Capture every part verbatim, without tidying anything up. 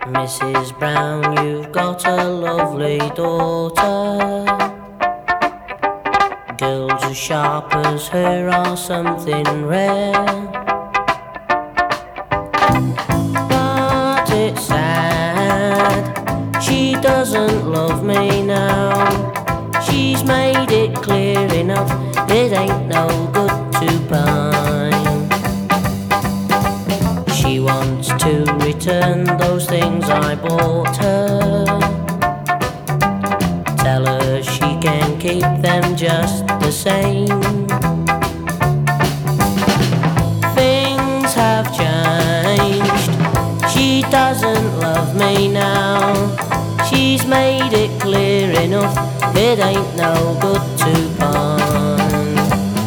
Missus Brown, you've got a lovely daughter. Girls as sharp as her are something rare. But it's sad, she doesn't love me now. She's made it clear enough, it ain't no good to pine. She wants to return those things I bought her. Tell her she can keep them just the same. Things have changed, she doesn't love me now. She's made it clear enough, it ain't no good to pine.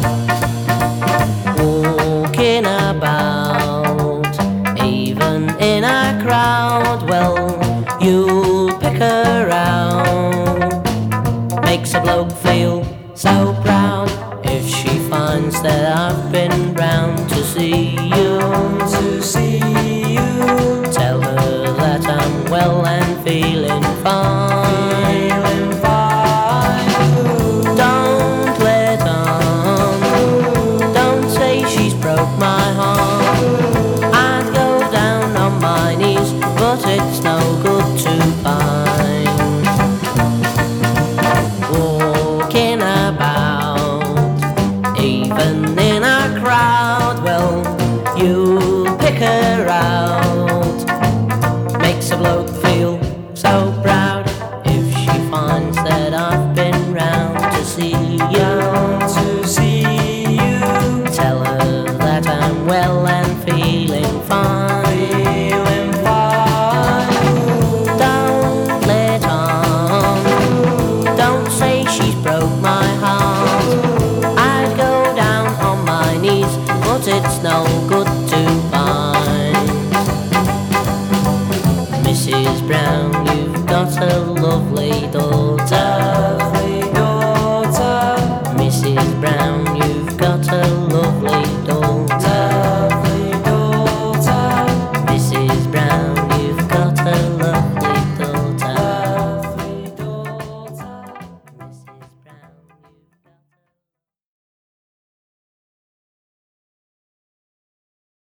Walking about, even in a crowd, well, you'll pick her out. Makes a bloke feel so proud if she finds that I've been round to see you. To see you. Tell her that I'm well and feeling fine. Feeling fine. Don't let on. Don't say she's broke my heart. I'd go down on my knees, but it's no good to pine. Walking about, even in a crowd, well, you pick her out. Makes a bloke feel so proud if she finds that I've been round to see you. To see you. Tell her that I'm well and feeling fine. Feeling fine. Don't let on. Don't say she's broke my heart. I'd go down on my knees, but it's no good to pine. Missus Brown, you've got a lovely daughter.